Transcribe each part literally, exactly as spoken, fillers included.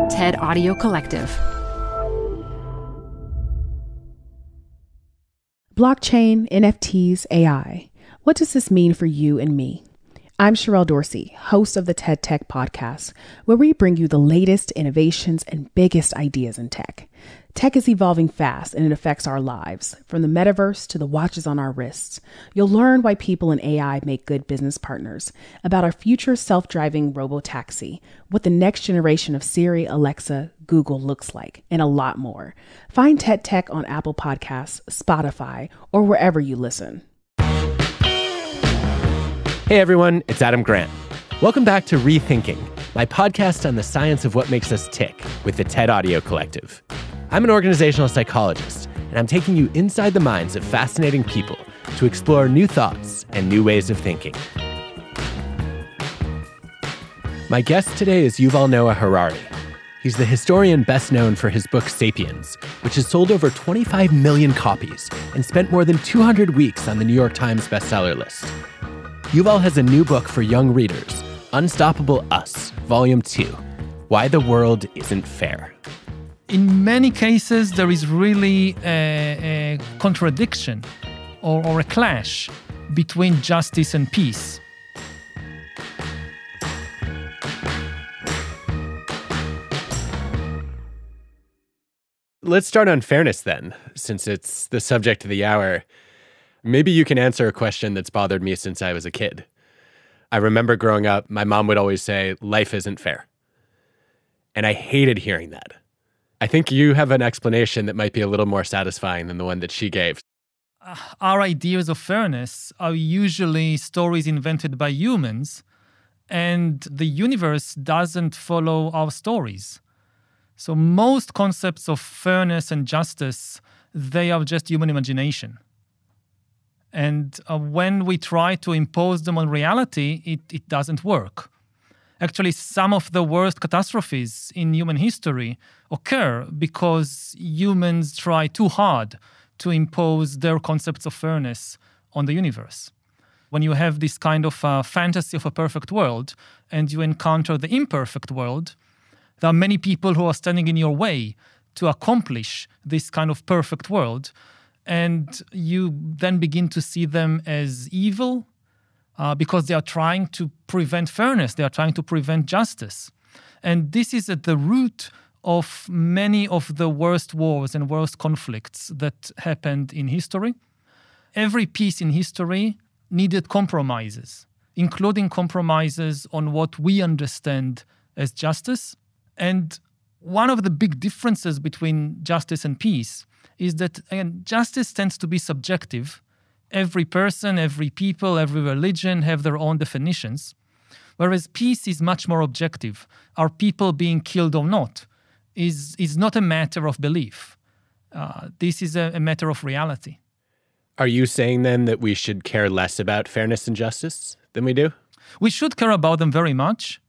TED Audio Collective. Blockchain, N F Ts, A I. What does this mean for you and me? I'm Sherelle Dorsey, host of the TED Tech Podcast, where we bring you the latest innovations and biggest ideas in tech. Tech is evolving fast and it affects our lives, from the metaverse to the watches on our wrists. You'll learn why people in A I make good business partners, about our future self-driving robo-taxi, what the next generation of Siri, Alexa, Google looks like, and a lot more. Find TED Tech on Apple Podcasts, Spotify, or wherever you listen. Hey everyone, it's Adam Grant. Welcome back to Rethinking, my podcast on the science of what makes us tick with the TED Audio Collective. I'm an organizational psychologist, and I'm taking you inside the minds of fascinating people to explore new thoughts and new ways of thinking. My guest today is Yuval Noah Harari. He's the historian best known for his book Sapiens, which has sold over twenty-five million copies and spent more than two hundred weeks on the New York Times bestseller list. Yuval has a new book for young readers, Unstoppable Us, Volume two, Why the World Isn't Fair. In many cases, there is really a, a contradiction or, or a clash between justice and peace. Let's start on fairness then, since it's the subject of the hour. Maybe you can answer a question that's bothered me since I was a kid. I remember growing up, my mom would always say, life isn't fair. And I hated hearing that. I think you have an explanation that might be a little more satisfying than the one that she gave. Uh, our ideas of fairness are usually stories invented by humans, and the universe doesn't follow our stories. So most concepts of fairness and justice, they are just human imagination. And uh, when we try to impose them on reality, it, it doesn't work. Actually, some of the worst catastrophes in human history occur because humans try too hard to impose their concepts of fairness on the universe. When you have this kind of uh, fantasy of a perfect world and you encounter the imperfect world, there are many people who are standing in your way to accomplish this kind of perfect world. And you then begin to see them as evil uh, because they are trying to prevent fairness. They are trying to prevent justice. And this is at the root of many of the worst wars and worst conflicts that happened in history. Every peace in history needed compromises, including compromises on what we understand as justice. And one of the big differences between justice and peace is that, again, justice tends to be subjective. Every person, every people, every religion have their own definitions, whereas peace is much more objective. Are people being killed or not is, is not a matter of belief. Uh, this is a, a matter of reality. Are you saying then that we should care less about fairness and justice than we do? We should care about them very much,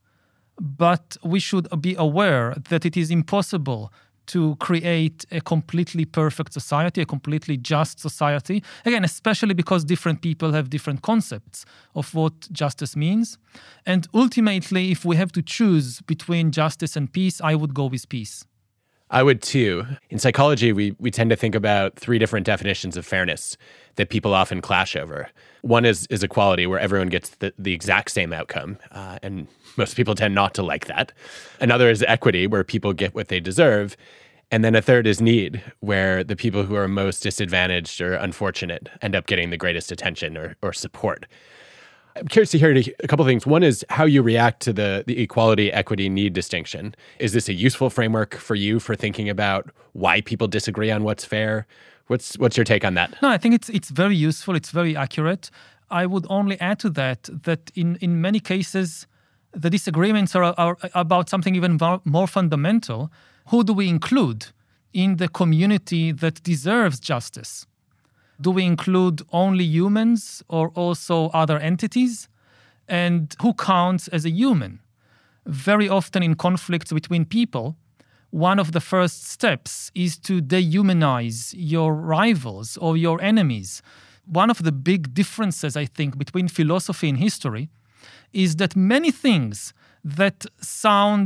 but we should be aware that it is impossible to create a completely perfect society, a completely just society. Again, especially because different people have different concepts of what justice means. And ultimately, if we have to choose between justice and peace, I would go with peace. I would too. In psychology, we we tend to think about three different definitions of fairness that people often clash over. One is is equality, where everyone gets the, the exact same outcome, uh, and most people tend not to like that. Another is equity, where people get what they deserve. And then a third is need, where the people who are most disadvantaged or unfortunate end up getting the greatest attention or, or support. I'm curious to hear a couple of things. One is how you react to the, the equality, equity, need distinction. Is this a useful framework for you for thinking about why people disagree on what's fair? What's what's your take on that? No, I think it's it's very useful. It's very accurate. I would only add to that that in, in many cases, the disagreements are, are about something even more fundamental. Who do we include in the community that deserves justice? Do we include only humans or also other entities? And who counts as a human? Very often in conflicts between people, one of the first steps is to dehumanize your rivals or your enemies. One of the big differences, I think, between philosophy and history is that many things that sound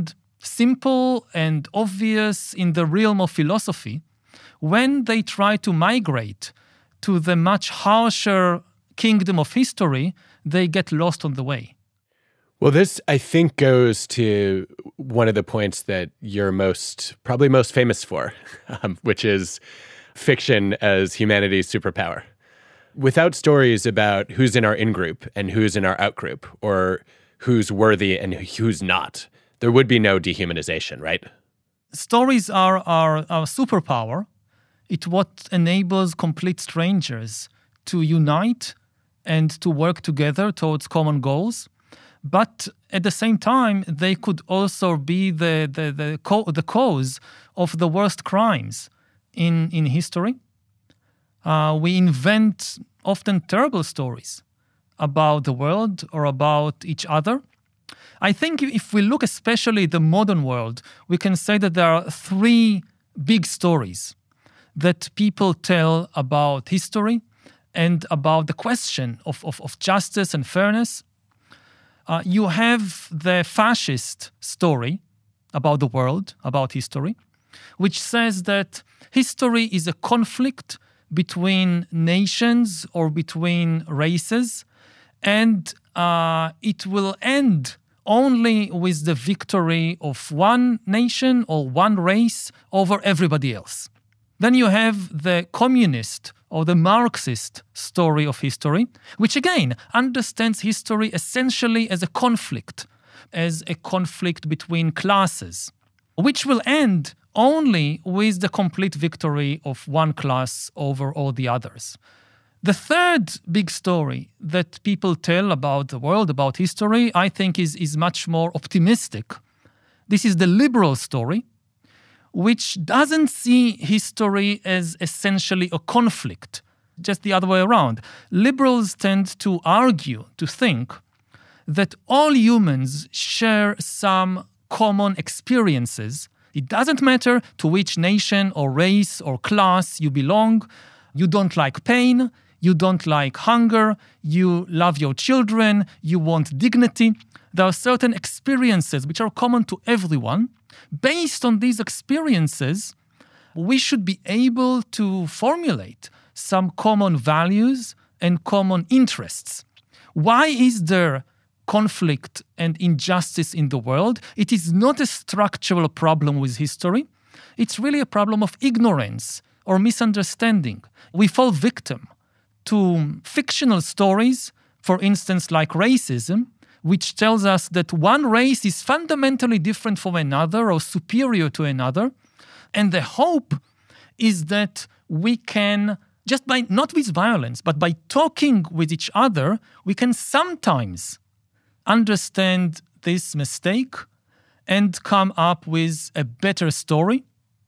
simple and obvious in the realm of philosophy, when they try to migrate to the much harsher kingdom of history, they get lost on the way. Well, this, I think, goes to one of the points that you're most, probably most famous for, um, which is fiction as humanity's superpower. Without stories about who's in our in-group and who's in our out-group, or who's worthy and who's not, there would be no dehumanization, right? Stories are our, our superpower. It's what enables complete strangers to unite and to work together towards common goals. But at the same time, they could also be the the the, co- the cause of the worst crimes in, in history. Uh, we invent often terrible stories about the world or about each other. I think if we look especially at the modern world, we can say that there are three big stories that people tell about history and about the question of, of, of justice and fairness. Uh, you have the fascist story about the world, about history, which says that history is a conflict between nations or between races, and uh, it will end only with the victory of one nation or one race over everybody else. Then you have the communist or the Marxist story of history, which again understands history essentially as a conflict, as a conflict between classes, which will end only with the complete victory of one class over all the others. The third big story that people tell about the world, about history, I think is, is much more optimistic. This is the liberal story, which doesn't see history as essentially a conflict, just the other way around. Liberals tend to argue, to think, that all humans share some common experiences. It doesn't matter to which nation or race or class you belong. You don't like pain, you don't like hunger, you love your children, you want dignity. There are certain experiences which are common to everyone. Based on these experiences, we should be able to formulate some common values and common interests. Why is there conflict and injustice in the world? It is not a structural problem with history. It's really a problem of ignorance or misunderstanding. We fall victim to fictional stories, for instance, like racism, which tells us that one race is fundamentally different from another or superior to another. And the hope is that we can, just by, not with violence, but by talking with each other, we can sometimes understand this mistake and come up with a better story.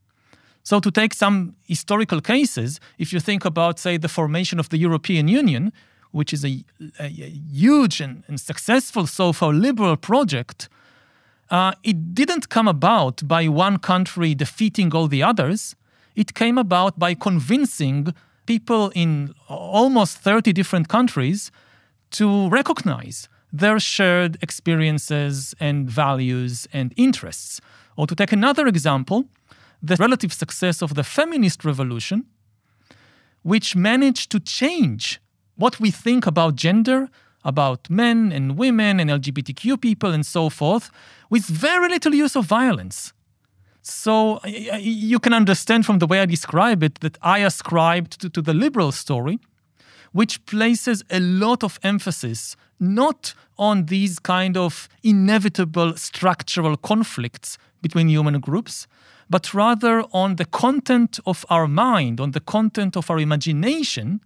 So to take some historical cases, if you think about, say, the formation of the European Union, which is a, a, a huge and, and successful so far liberal project, uh, it didn't come about by one country defeating all the others. It came about by convincing people in almost thirty different countries to recognize their shared experiences and values and interests. Or to take another example, the relative success of the feminist revolution, which managed to change what we think about gender, about men and women and L G B T Q people and so forth, with very little use of violence. So you can understand from the way I describe it that I ascribed to, to the liberal story, which places a lot of emphasis not on these kind of inevitable structural conflicts between human groups, but rather on the content of our mind, on the content of our imagination,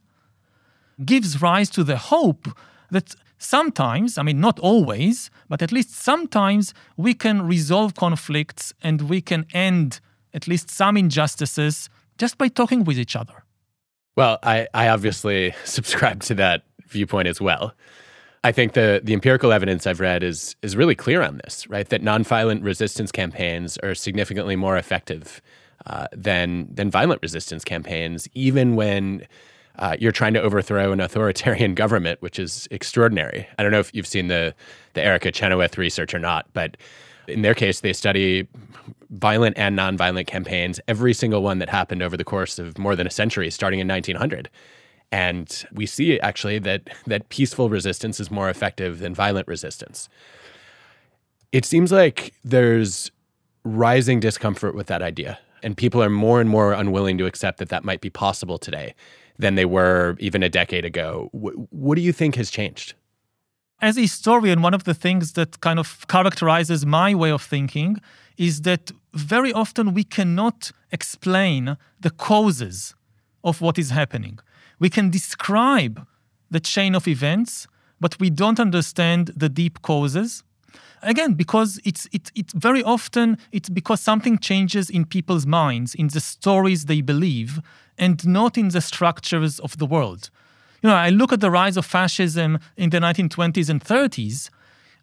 gives rise to the hope that sometimes, I mean, not always, but at least sometimes we can resolve conflicts and we can end at least some injustices just by talking with each other. Well, I, I obviously subscribe to that viewpoint as well. I think the, the empirical evidence I've read is is really clear on this, right? That nonviolent resistance campaigns are significantly more effective uh, than than violent resistance campaigns, even when uh, you're trying to overthrow an authoritarian government, which is extraordinary. I don't know if you've seen the the Erica Chenoweth research or not, but In their case, they study violent and nonviolent campaigns, every single one that happened over the course of more than a century, starting in nineteen hundred. And we see actually that that peaceful resistance is more effective than violent resistance. It seems like there's rising discomfort with that idea, and people are more and more unwilling to accept that that might be possible today than they were even a decade ago. W- what do you think has changed? As a historian, one of the things that kind of characterizes my way of thinking is that very often we cannot explain the causes of what is happening. We can describe the chain of events, but we don't understand the deep causes. Again, because it's it, it very often it's because something changes in people's minds, in the stories they believe, and not in the structures of the world. You know, I look at the rise of fascism in the nineteen twenties and thirties.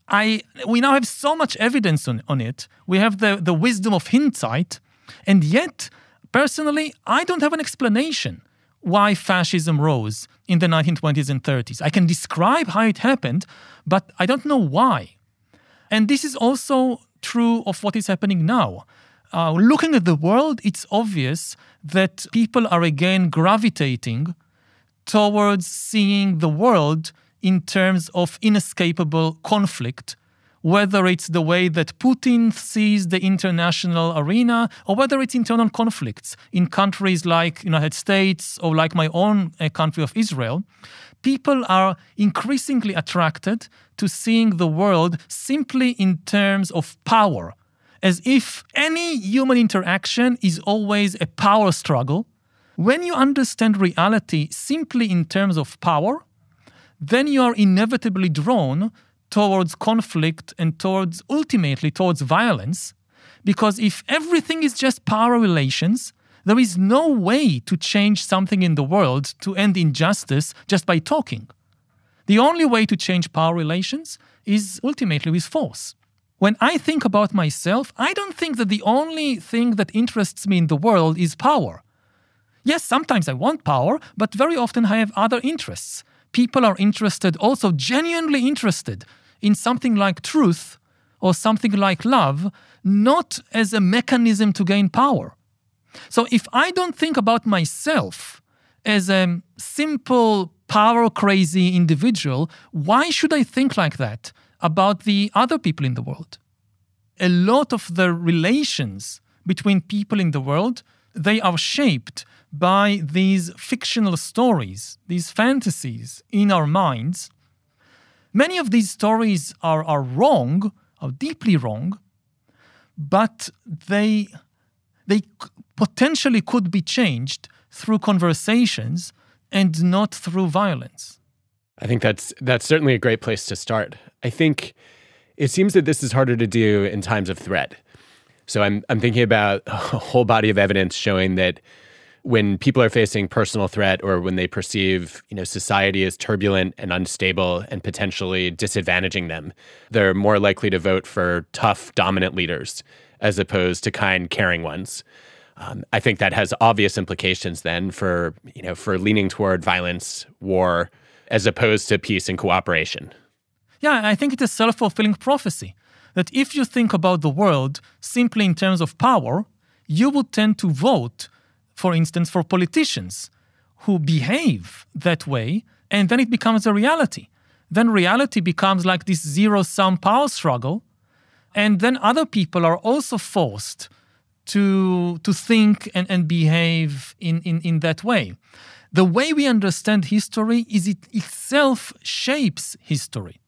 I we now have so much evidence on, on it. We have the, the wisdom of hindsight, and yet, personally, I don't have an explanation why fascism rose in the nineteen twenties and thirties. I can describe how it happened, but I don't know why. And this is also true of what is happening now. Uh, looking at the world, it's obvious that people are again gravitating towards seeing the world in terms of inescapable conflict, whether it's the way that Putin sees the international arena or whether it's internal conflicts in countries like the United States or like my own uh, country of Israel. People are increasingly attracted to seeing the world simply in terms of power, as if any human interaction is always a power struggle. When you understand reality simply in terms of power, then you are inevitably drawn towards conflict and towards, ultimately, towards violence, because if everything is just power relations, there is no way to change something in the world to end injustice just by talking. The only way to change power relations is ultimately with force. When I think about myself, I don't think that the only thing that interests me in the world is power. Yes, sometimes I want power, but very often I have other interests. People are interested, also genuinely interested, in something like truth or something like love, not as a mechanism to gain power. So if I don't think about myself as a simple, power-crazy individual, why should I think like that about the other people in the world? A lot of the relations between people in the world, they are shaped by these fictional stories, these fantasies in our minds. Many of these stories are, are wrong, are deeply wrong, but they, they potentially could be changed through conversations and not through violence. I think that's that's certainly a great place to start. I think it seems that this is harder to do in times of threat. So I'm I'm thinking about a whole body of evidence showing that when people are facing personal threat or when they perceive, you know, society as turbulent and unstable and potentially disadvantaging them, they're more likely to vote for tough, dominant leaders as opposed to kind, caring ones. Um, I think that has obvious implications then for, you know, for leaning toward violence, war, as opposed to peace and cooperation. Yeah, I think it's a self-fulfilling prophecy that if you think about the world simply in terms of power, you would tend to vote, for instance, for politicians who behave that way, and then it becomes a reality. Then reality becomes like this zero-sum power struggle, and then other people are also forced to, to think and, and behave in, in, in that way. The way we understand history is it itself shapes history.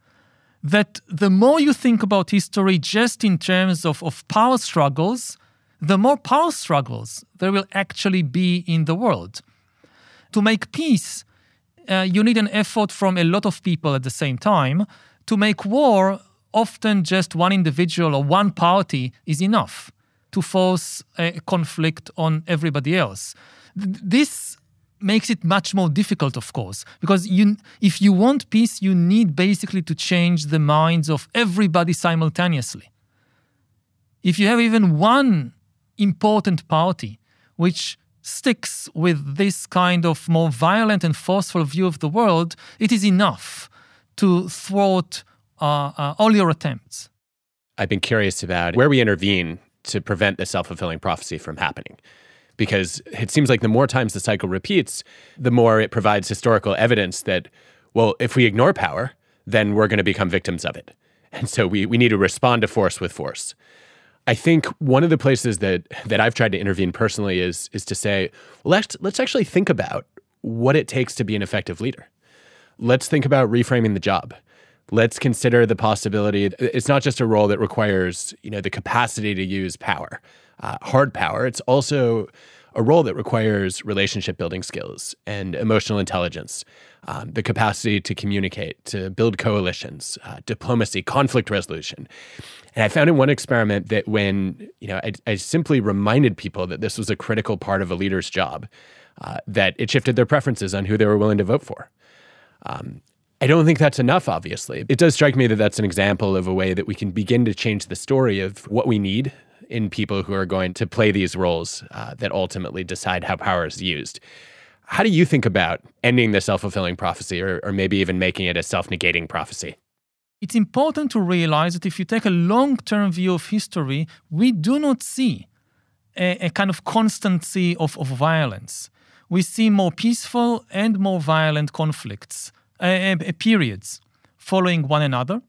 That the more you think about history just in terms of, of power struggles, the more power struggles there will actually be in the world. To make peace, uh, you need an effort from a lot of people at the same time. To make war, often just one individual or one party is enough to force a conflict on everybody else. This makes it much more difficult, of course, because you, if you want peace, you need basically to change the minds of everybody simultaneously. If you have even one important party which sticks with this kind of more violent and forceful view of the world, it is enough to thwart uh, uh, all your attempts. I've been curious about where we intervene to prevent the self-fulfilling prophecy from happening. Because it seems like the more times the cycle repeats, the more it provides historical evidence that, well, if we ignore power, then we're going to become victims of it. And so we we need to respond to force with force. I think one of the places that that I've tried to intervene personally is is to say, well, let's let's actually think about what it takes to be an effective leader. Let's think about reframing the job. Let's consider the possibility. It's not just a role that requires, you know, the capacity to use power, uh, hard power. It's also a role that requires relationship building skills and emotional intelligence, um, the capacity to communicate, to build coalitions, uh, diplomacy, conflict resolution. And I found in one experiment that when, you know, I, I simply reminded people that this was a critical part of a leader's job, uh, that it shifted their preferences on who they were willing to vote for. Um, I don't think that's enough, obviously. It does strike me that that's an example of a way that we can begin to change the story of what we need in people who are going to play these roles uh, that ultimately decide how power is used. How do you think about ending the self-fulfilling prophecy, or, or maybe even making it a self-negating prophecy? It's important to realize that if you take a long-term view of history, we do not see a, a kind of constancy of, of violence. We see more peaceful and more violent conflicts, uh, uh, periods following one another.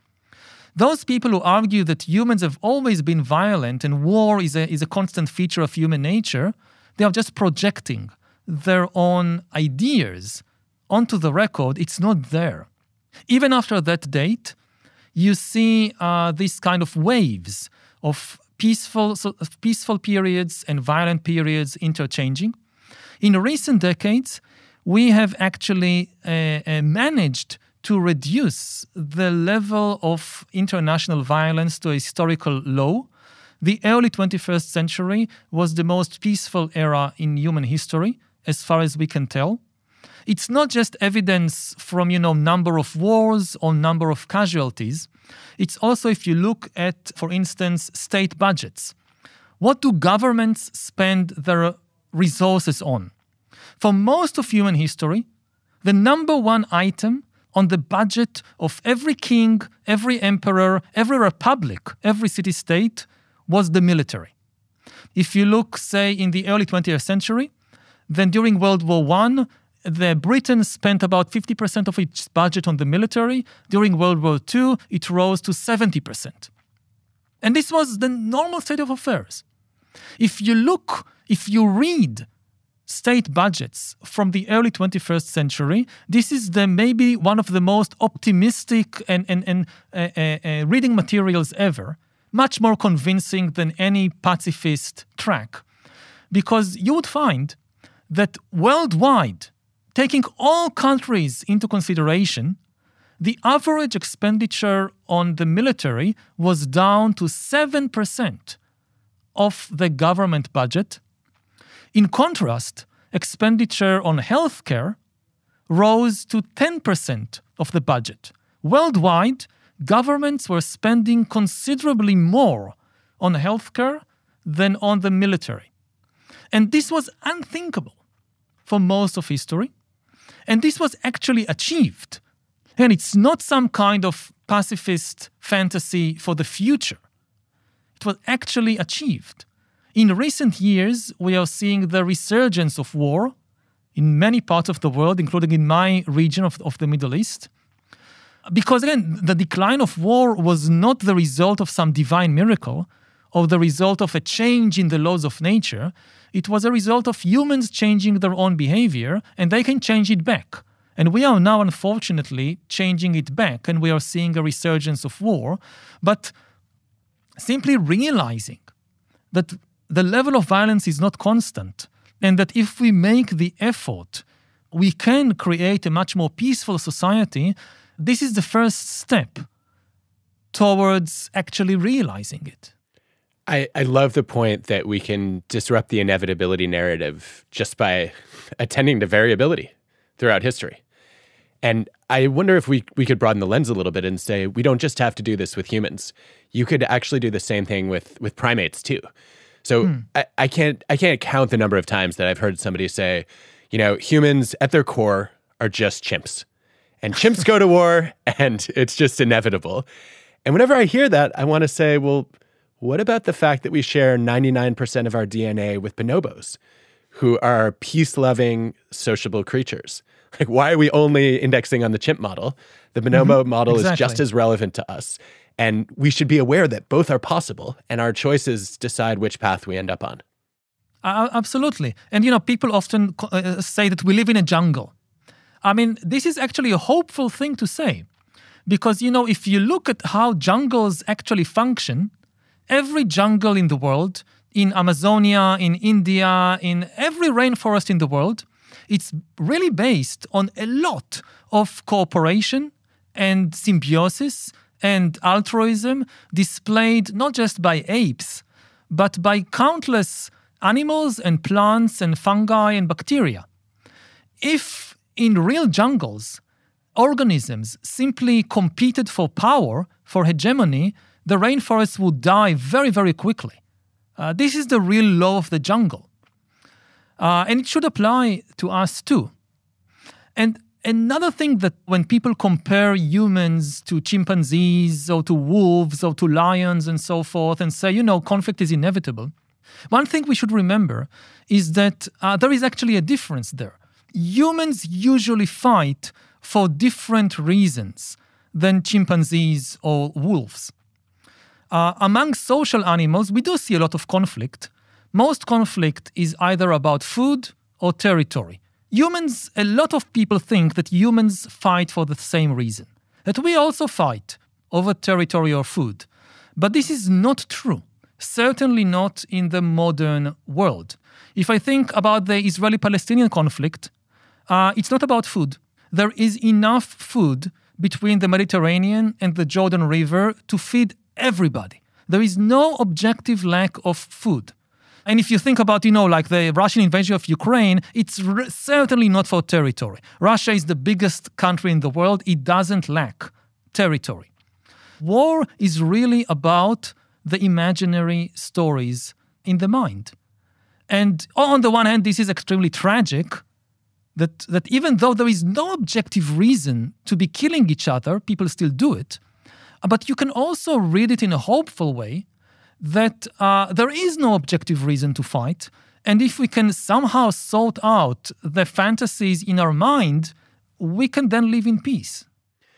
Those people who argue that humans have always been violent and war is a, is a constant feature of human nature, they are just projecting their own ideas onto the record. It's not there. Even after that date, you see uh, these kind of waves of peaceful, so, of peaceful periods and violent periods interchanging. In recent decades, we have actually uh, uh, managed to reduce the level of international violence to a historical low. The early twenty-first century was the most peaceful era in human history, as far as we can tell. It's not just evidence from, you know, number of wars or number of casualties. It's also if you look at, for instance, state budgets. What do governments spend their resources on? For most of human history, the number one item on the budget of every king, every emperor, every republic, every city-state was the military. If you look, say, in the early twentieth century, then during World War One, the Britain spent about fifty percent of its budget on the military. During World War Two, it rose to seventy percent. And this was the normal state of affairs. If you look, if you read state budgets from the early twenty-first century, this is the maybe one of the most optimistic and, and, and uh, uh, uh, reading materials ever, much more convincing than any pacifist track. Because you would find that worldwide, taking all countries into consideration, the average expenditure on the military was down to seven percent of the government budget. In contrast, expenditure on healthcare rose to ten percent of the budget. Worldwide, governments were spending considerably more on healthcare than on the military. And this was unthinkable for most of history. And this was actually achieved. And it's not some kind of pacifist fantasy for the future. It was actually achieved. In recent years, we are seeing the resurgence of war in many parts of the world, including in my region of, of the Middle East. Because again, the decline of war was not the result of some divine miracle or the result of a change in the laws of nature. It was a result of humans changing their own behavior, and they can change it back. And we are now, unfortunately, changing it back, and we are seeing a resurgence of war. But simply realizing that the level of violence is not constant, and that if we make the effort, we can create a much more peaceful society, this is the first step towards actually realizing it. I, I love the point that we can disrupt the inevitability narrative just by attending to variability throughout history. And I wonder if we, we could broaden the lens a little bit and say, we don't just have to do this with humans. You could actually do the same thing with, with primates too. So hmm. I, I can't I can't count the number of times that I've heard somebody say, you know, humans at their core are just chimps. And chimps go to war, and it's just inevitable. And whenever I hear that, I want to say, well, what about the fact that we share ninety-nine percent of our D N A with bonobos, who are peace-loving, sociable creatures? Like, why are we only indexing on the chimp model? The bonobo mm-hmm. model exactly. is just as relevant to us. And we should be aware that both are possible, and our choices decide which path we end up on. Uh, absolutely. And, you know, people often uh, say that we live in a jungle. I mean, this is actually a hopeful thing to say. Because, you know, if you look at how jungles actually function, every jungle in the world, in Amazonia, in India, in every rainforest in the world, it's really based on a lot of cooperation and symbiosis and altruism displayed not just by apes, but by countless animals and plants and fungi and bacteria. If in real jungles, organisms simply competed for power, for hegemony, the rainforests would die very, very quickly. Uh, this is the real law of the jungle. Uh, and it should apply to us too. And another thing that when people compare humans to chimpanzees or to wolves or to lions and so forth and say, you know, conflict is inevitable, one thing we should remember is that uh, there is actually a difference there. Humans usually fight for different reasons than chimpanzees or wolves. Uh, among social animals, we do see a lot of conflict. Most conflict is either about food or territory. Humans, a lot of people think that humans fight for the same reason, that we also fight over territory or food. But this is not true, certainly not in the modern world. If I think about the Israeli-Palestinian conflict, uh, it's not about food. There is enough food between the Mediterranean and the Jordan River to feed everybody. There is no objective lack of food. And if you think about, you know, like the Russian invasion of Ukraine, it's r- certainly not for territory. Russia is the biggest country in the world. It doesn't lack territory. War is really about the imaginary stories in the mind. And on the one hand, this is extremely tragic, that, that even though there is no objective reason to be killing each other, people still do it. But you can also read it in a hopeful way, that uh, there is no objective reason to fight. And if we can somehow sort out the fantasies in our mind, we can then live in peace.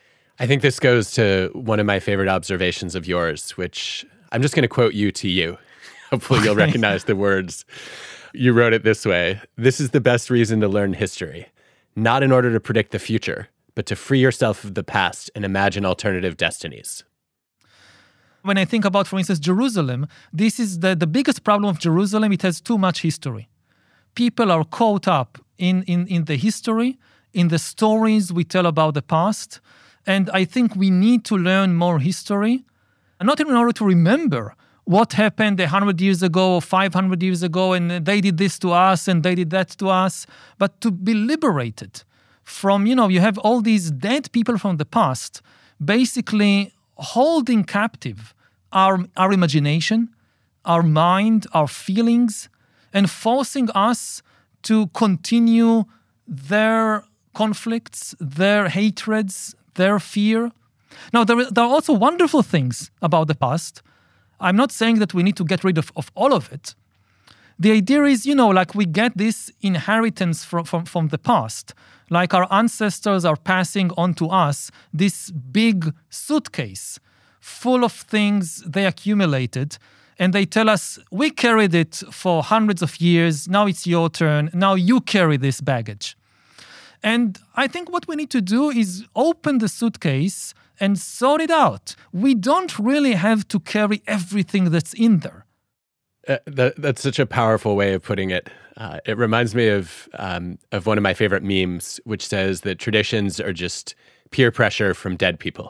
I think this goes to one of my favorite observations of yours, which I'm just going to quote you to you. Hopefully you'll recognize the words. You wrote it this way: "This is the best reason to learn history, not in order to predict the future, but to free yourself of the past and imagine alternative destinies." When I think about, for instance, Jerusalem, this is the, the biggest problem of Jerusalem. It has too much history. People are caught up in, in, in the history, in the stories we tell about the past. And I think we need to learn more history, not in order to remember what happened one hundred years ago or five hundred years ago, and they did this to us and they did that to us, but to be liberated from, you know, you have all these dead people from the past basically holding captive our, our imagination, our mind, our feelings, and forcing us to continue their conflicts, their hatreds, their fear. Now, there, there are also wonderful things about the past. I'm not saying that we need to get rid of, of all of it. The idea is, you know, like we get this inheritance from, from, from the past. Like our ancestors are passing on to us this big suitcase full of things they accumulated, and they tell us, we carried it for hundreds of years, now it's your turn, now you carry this baggage. And I think what we need to do is open the suitcase and sort it out. We don't really have to carry everything that's in there. Uh, that, that's such a powerful way of putting it. Uh, it reminds me of um, of one of my favorite memes, which says that traditions are just peer pressure from dead people.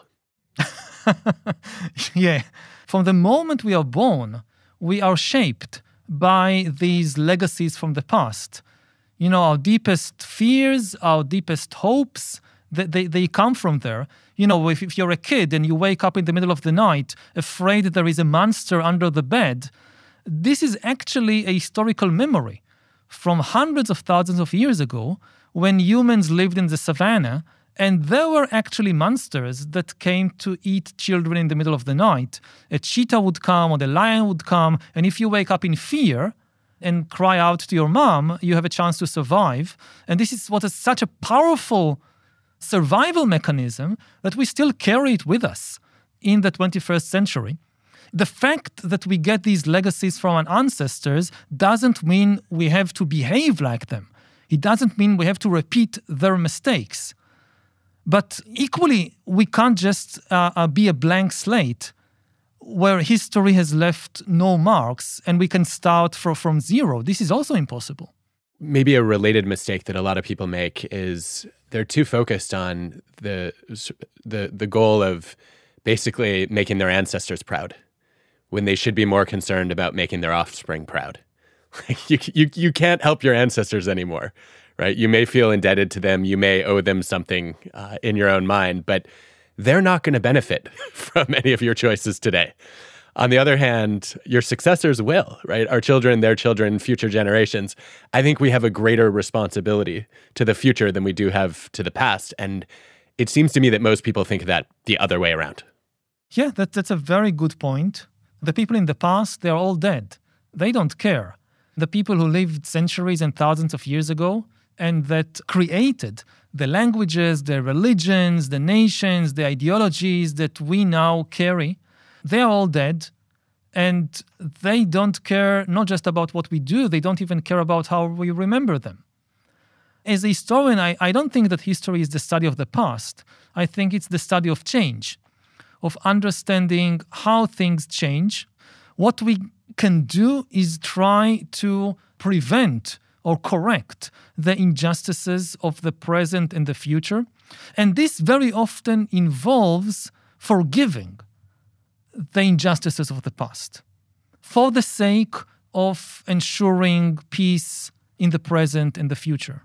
Yeah. From the moment we are born, we are shaped by these legacies from the past. You know, our deepest fears, our deepest hopes, they, they, they come from there. You know, if, if you're a kid and you wake up in the middle of the night afraid that there is a monster under the bed, this is actually a historical memory from hundreds of thousands of years ago when humans lived in the savannah And there were actually monsters that came to eat children in the middle of the night. A cheetah would come or the lion would come, and if you wake up in fear and cry out to your mom, you have a chance to survive. And this is what is such a powerful survival mechanism that we still carry it with us in the twenty-first century. The fact that we get these legacies from our ancestors doesn't mean we have to behave like them. It doesn't mean we have to repeat their mistakes. But equally, we can't just uh, uh, be a blank slate where history has left no marks and we can start for, from zero. This is also impossible. Maybe a related mistake that a lot of people make is they're too focused on the the the goal of basically making their ancestors proud when they should be more concerned about making their offspring proud. you, you, you can't help your ancestors anymore, right? You may feel indebted to them. You may owe them something uh, in your own mind, but they're not going to benefit from any of your choices today. On the other hand, your successors will, right? Our children, their children, future generations. I think we have a greater responsibility to the future than we do have to the past. And it seems to me that most people think of that the other way around. Yeah, that, that's a very good point. The people in the past, they're all dead. They don't care. The people who lived centuries and thousands of years ago and that created the languages, the religions, the nations, the ideologies that we now carry, they are all dead. And they don't care not just about what we do, they don't even care about how we remember them. As a historian, I, I don't think that history is the study of the past. I think it's the study of change, of understanding how things change. What we can do is try to prevent or correct the injustices of the present and the future. And this very often involves forgiving the injustices of the past for the sake of ensuring peace in the present and the future.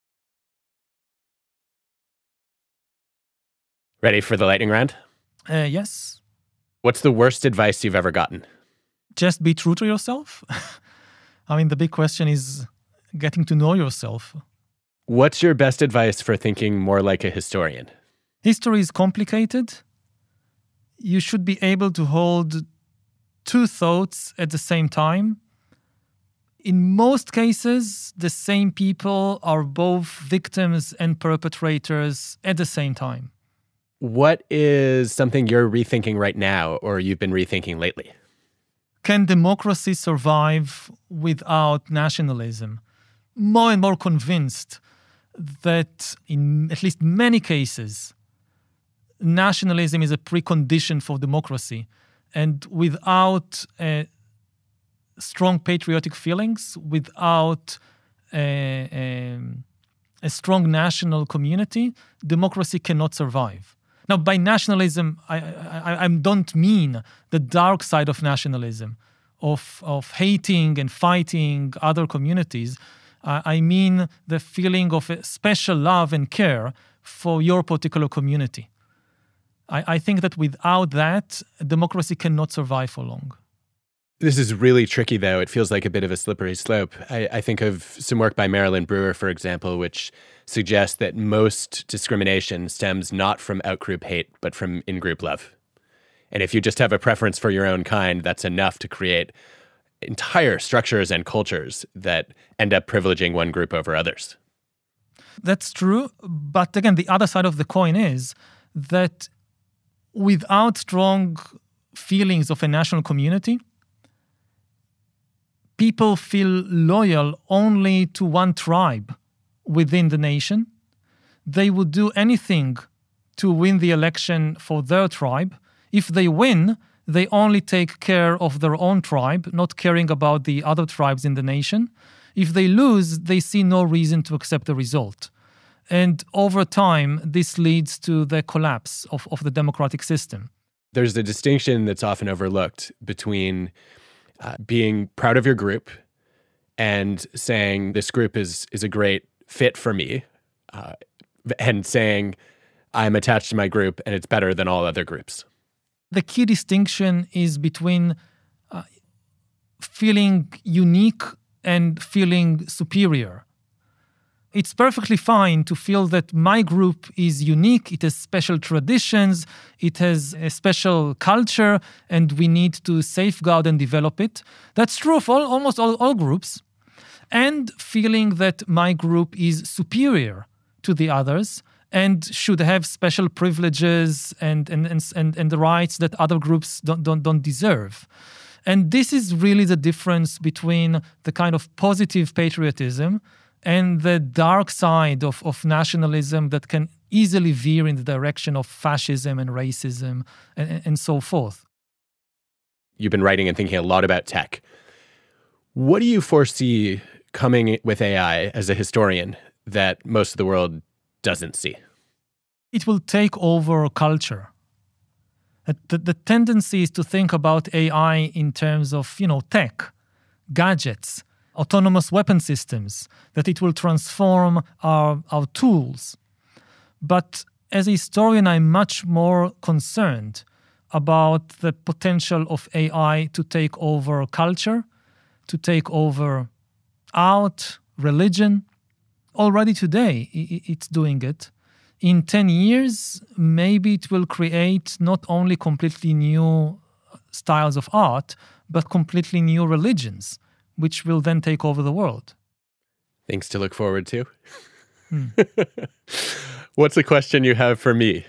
Ready for the lightning round? Uh, yes. What's the worst advice you've ever gotten? Just be true to yourself. I mean, the big question is getting to know yourself. What's your best advice for thinking more like a historian? History is complicated. You should be able to hold two thoughts at the same time. In most cases, the same people are both victims and perpetrators at the same time. What is something you're rethinking right now or you've been rethinking lately? Can democracy survive without nationalism? More and more convinced that in at least many cases, nationalism is a precondition for democracy. And without uh, strong patriotic feelings, without uh, um, a strong national community, democracy cannot survive. Now, by nationalism, I, I, I don't mean the dark side of nationalism, of, of hating and fighting other communities. Uh, I mean the feeling of a special love and care for your particular community. I, I think that without that, democracy cannot survive for long. This is really tricky, though. It feels like a bit of a slippery slope. I, I think of some work by Marilyn Brewer, for example, which suggests that most discrimination stems not from out-group hate, but from in-group love. And if you just have a preference for your own kind, that's enough to create entire structures and cultures that end up privileging one group over others. That's true. But again, the other side of the coin is that without strong feelings of a national community, people feel loyal only to one tribe within the nation. They would do anything to win the election for their tribe. If they win, they only take care of their own tribe, not caring about the other tribes in the nation. If they lose, they see no reason to accept the result. And over time, this leads to the collapse of, of the democratic system. There's a distinction that's often overlooked between uh, being proud of your group and saying this group is is a great fit for me, uh, and saying I'm attached to my group and it's better than all other groups. The key distinction is between uh, feeling unique and feeling superior. It's perfectly fine to feel that my group is unique, it has special traditions, it has a special culture, and we need to safeguard and develop it. That's true of all, almost all, all groups. And feeling that my group is superior to the others and should have special privileges and, and, and, and, and the rights that other groups don't, don't, don't deserve. And this is really the difference between the kind of positive patriotism and the dark side of, of nationalism that can easily veer in the direction of fascism and racism and, and so forth. You've been writing and thinking a lot about tech. What do you foresee coming with A I as a historian that most of the world doesn't see? It will take over culture. The, the tendency is to think about A I in terms of, you know, tech, gadgets, autonomous weapon systems, that it will transform our, our tools. But as a historian, I'm much more concerned about the potential of A I to take over culture, to take over art, religion. Already today, it's doing it. In ten years, maybe it will create not only completely new styles of art, but completely new religions, which will then take over the world. Things to look forward to. Hmm. What's a question you have for me?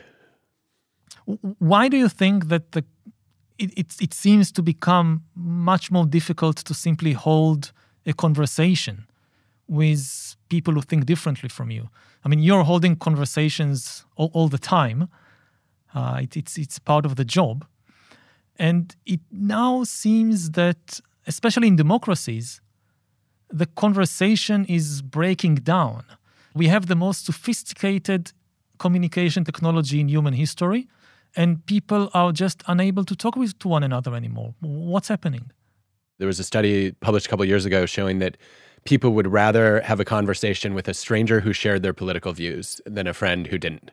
Why do you think that the it, it, it seems to become much more difficult to simply hold a conversation with people who think differently from you? I mean, you're holding conversations all, all the time. Uh, it, it's it's part of the job. And it now seems that, especially in democracies, the conversation is breaking down. We have the most sophisticated communication technology in human history, and people are just unable to talk with to one another anymore. What's happening? There was a study published a couple of years ago showing that people would rather have a conversation with a stranger who shared their political views than a friend who didn't,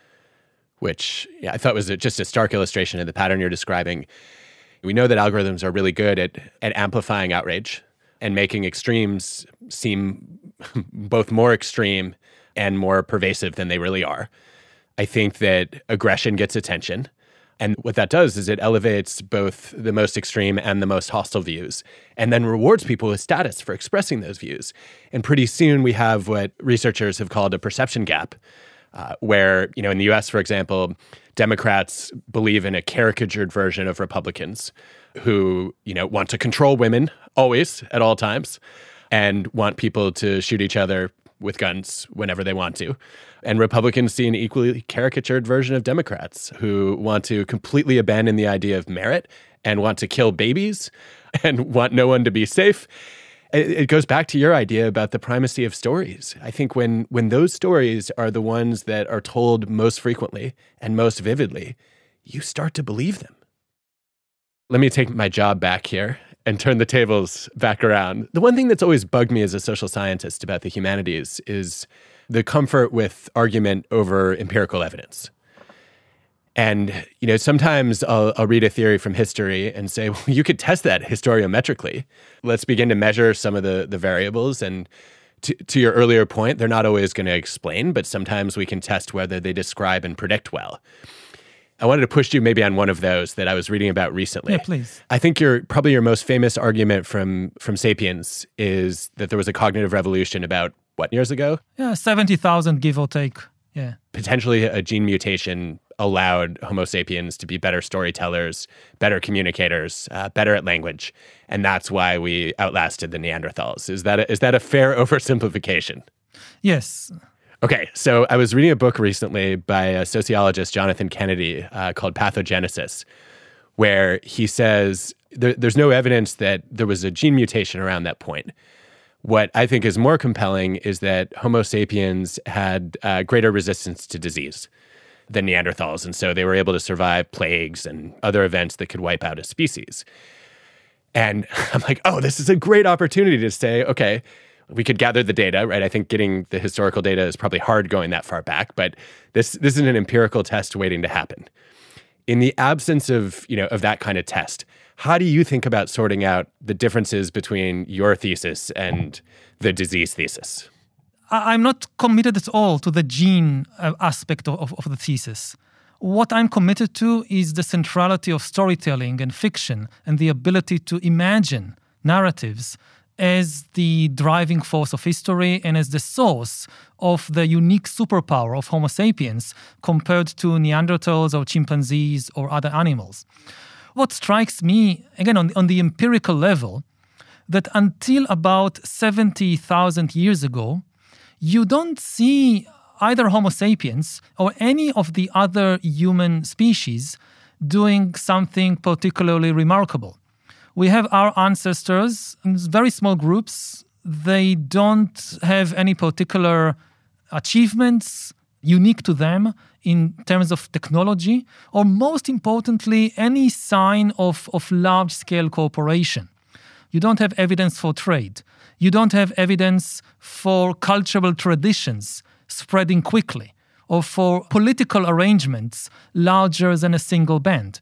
which yeah, I thought was a, just a stark illustration of the pattern you're describing. We know that algorithms are really good at, at amplifying outrage and making extremes seem both more extreme and more pervasive than they really are. I think that aggression gets attention. And what that does is it elevates both the most extreme and the most hostile views, and then rewards people with status for expressing those views. And pretty soon we have what researchers have called a perception gap, uh, where, you know, in the U S, for example, Democrats believe in a caricatured version of Republicans who, you know, want to control women always at all times and want people to shoot each other with guns whenever they want to. And Republicans see an equally caricatured version of Democrats who want to completely abandon the idea of merit and want to kill babies and want no one to be safe. It goes back to your idea about the primacy of stories. I think when when those stories are the ones that are told most frequently and most vividly, you start to believe them. Let me take my job back here and turn the tables back around. The one thing that's always bugged me as a social scientist about the humanities is the comfort with argument over empirical evidence. And, you know, sometimes I'll, I'll read a theory from history and say, well, you could test that historiometrically. Let's begin to measure some of the, the variables. And to, to your earlier point, they're not always going to explain, but sometimes we can test whether they describe and predict well. I wanted to push you maybe on one of those that I was reading about recently. Yeah, please. I think your probably your most famous argument from from Sapiens is that there was a cognitive revolution about, what, years ago? Yeah, seventy thousand, give or take. Yeah. Potentially a gene mutation allowed Homo sapiens to be better storytellers, better communicators, uh, better at language. And that's why we outlasted the Neanderthals. Is that a, is that a fair oversimplification? Yes. Okay, so I was reading a book recently by a sociologist, Jonathan Kennedy, uh, called Pathogenesis, where he says there, there's no evidence that there was a gene mutation around that point. What I think is more compelling is that Homo sapiens had uh, greater resistance to disease than Neanderthals, and so they were able to survive plagues and other events that could wipe out a species. And I'm like, oh, this is a great opportunity to say, okay, we could gather the data, right? I think getting the historical data is probably hard going that far back, but this this is an empirical test waiting to happen. In the absence of, you know, of that kind of test, how do you think about sorting out the differences between your thesis and the disease thesis? I'm not committed at all to the gene aspect of, of the thesis. What I'm committed to is the centrality of storytelling and fiction and the ability to imagine narratives as the driving force of history and as the source of the unique superpower of Homo sapiens compared to Neanderthals or chimpanzees or other animals. What strikes me, again, on, on the empirical level, that until about seventy thousand years ago, you don't see either Homo sapiens or any of the other human species doing something particularly remarkable. We have our ancestors in very small groups. They don't have any particular achievements unique to them in terms of technology, or most importantly, any sign of, of large-scale cooperation. You don't have evidence for trade. You don't have evidence for cultural traditions spreading quickly, or for political arrangements larger than a single band.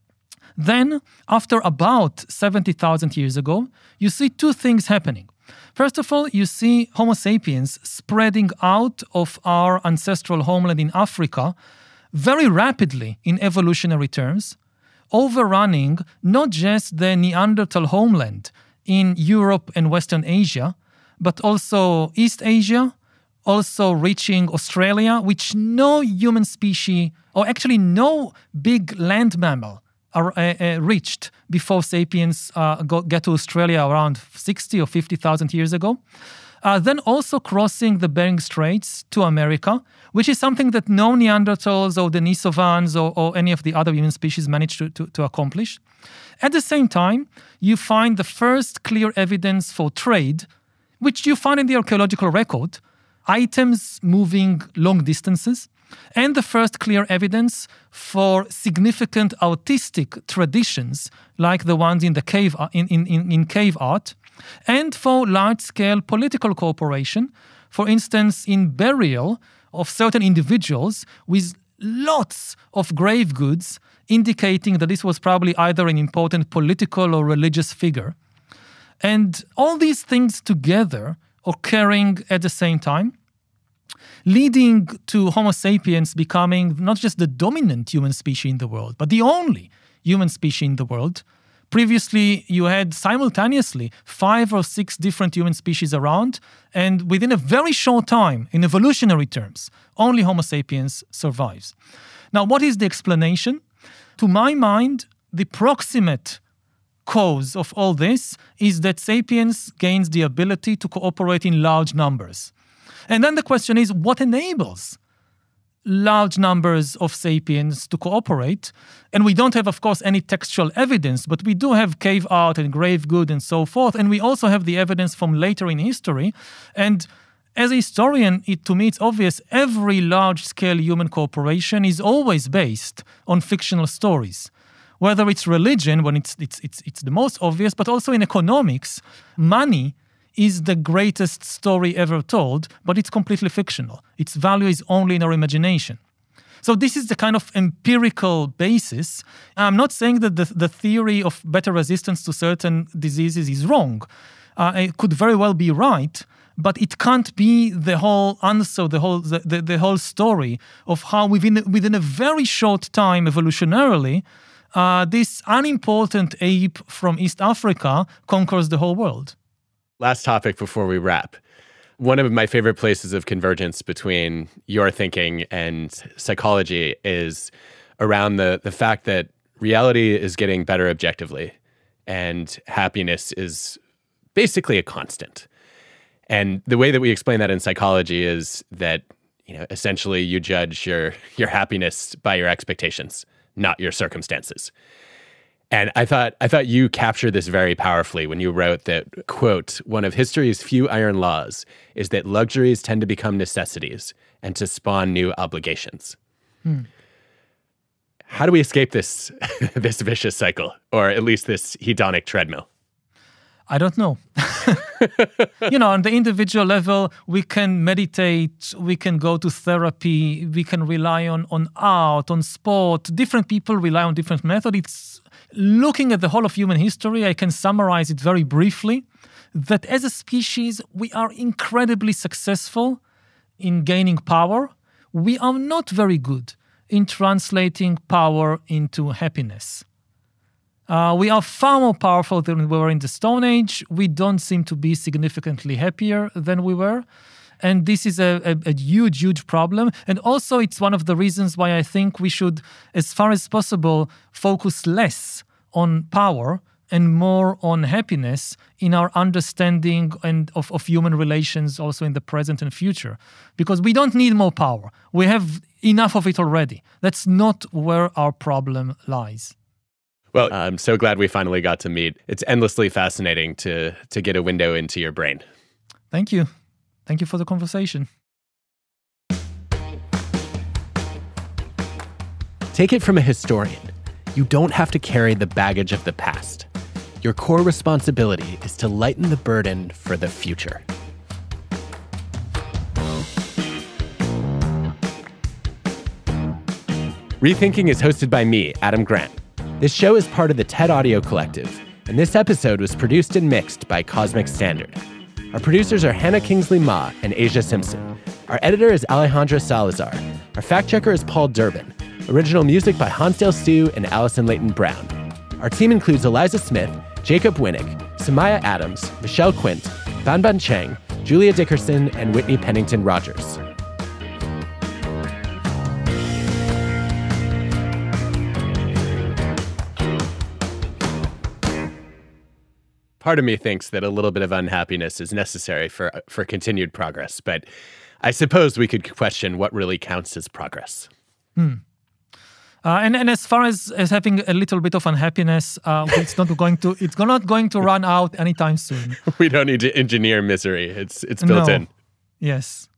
Then, after about seventy thousand years ago, you see two things happening. First of all, you see Homo sapiens spreading out of our ancestral homeland in Africa very rapidly in evolutionary terms, overrunning not just the Neanderthal homeland in Europe and Western Asia, but also East Asia, also reaching Australia, which no human species, or actually no big land mammal, are uh, uh, reached before sapiens uh, go, get to Australia around sixty or fifty thousand years ago. Uh, then also crossing the Bering Straits to America, which is something that no Neanderthals or Denisovans or, or any of the other human species managed to, to, to accomplish. At the same time, you find the first clear evidence for trade, which you find in the archaeological record, items moving long distances, and the first clear evidence for significant artistic traditions like the ones in the cave in, in, in cave art, and for large-scale political cooperation, for instance, in burial of certain individuals with lots of grave goods, indicating that this was probably either an important political or religious figure. And all these things together occurring at the same time, leading to Homo sapiens becoming not just the dominant human species in the world, but the only human species in the world. Previously, you had simultaneously five or six different human species around, and within a very short time, in evolutionary terms, only Homo sapiens survives. Now, what is the explanation? To my mind, the proximate cause of all this is that sapiens gains the ability to cooperate in large numbers. And then the question is, what enables large numbers of sapiens to cooperate? And we don't have, of course, any textual evidence, but we do have cave art and grave goods and so forth. And we also have the evidence from later in history. And as a historian, it, to me, it's obvious every large-scale human cooperation is always based on fictional stories. Whether it's religion, when it's, it's, it's, it's the most obvious, but also in economics, money is the greatest story ever told, but it's completely fictional. Its value is only in our imagination. So this is the kind of empirical basis. I'm not saying that the, the theory of better resistance to certain diseases is wrong. Uh, it could very well be right, but it can't be the whole answer, the whole the, the, the whole story of how within within a very short time, evolutionarily, uh, this unimportant ape from East Africa conquers the whole world. Last topic before we wrap. One of my favorite places of convergence between your thinking and psychology is around the, the fact that reality is getting better objectively and happiness is basically a constant. And the way that we explain that in psychology is that, you know, essentially you judge your your happiness by your expectations, not your circumstances. And I thought I thought you captured this very powerfully when you wrote that, quote, one of history's few iron laws is that luxuries tend to become necessities and to spawn new obligations. Hmm. How do we escape this this vicious cycle, or at least this hedonic treadmill? I don't know. You know, on the individual level, we can meditate, we can go to therapy, we can rely on, on art, on sport. Different people rely on different methods. It's looking at the whole of human history, I can summarize it very briefly, that as a species, we are incredibly successful in gaining power. We are not very good in translating power into happiness. Uh, we are far more powerful than we were in the Stone Age. We don't seem to be significantly happier than we were. And this is a, a, a huge, huge problem. And also, it's one of the reasons why I think we should, as far as possible, focus less on power and more on happiness in our understanding and of, of human relations also in the present and future. Because we don't need more power. We have enough of it already. That's not where our problem lies. Well, I'm so glad we finally got to meet. It's endlessly fascinating to to get a window into your brain. Thank you. Thank you for the conversation. Take it from a historian. You don't have to carry the baggage of the past. Your core responsibility is to lighten the burden for the future. Rethinking is hosted by me, Adam Grant. This show is part of the TED Audio Collective, and this episode was produced and mixed by Cosmic Standard. Our producers are Hannah Kingsley-Ma and Asia Simpson. Our editor is Alejandra Salazar. Our fact-checker is Paul Durbin. Original music by Hansdale Stu and Allison Leighton Brown. Our team includes Eliza Smith, Jacob Winnick, Samaya Adams, Michelle Quint, Banban Cheng, Julia Dickerson, and Whitney Pennington Rogers. Part of me thinks that a little bit of unhappiness is necessary for for continued progress, but I suppose we could question what really counts as progress. Hmm. Uh, and, and as far as, as having a little bit of unhappiness, uh, it's not going to it's not going to run out anytime soon. We don't need to engineer misery. It's it's built no. in. Yes.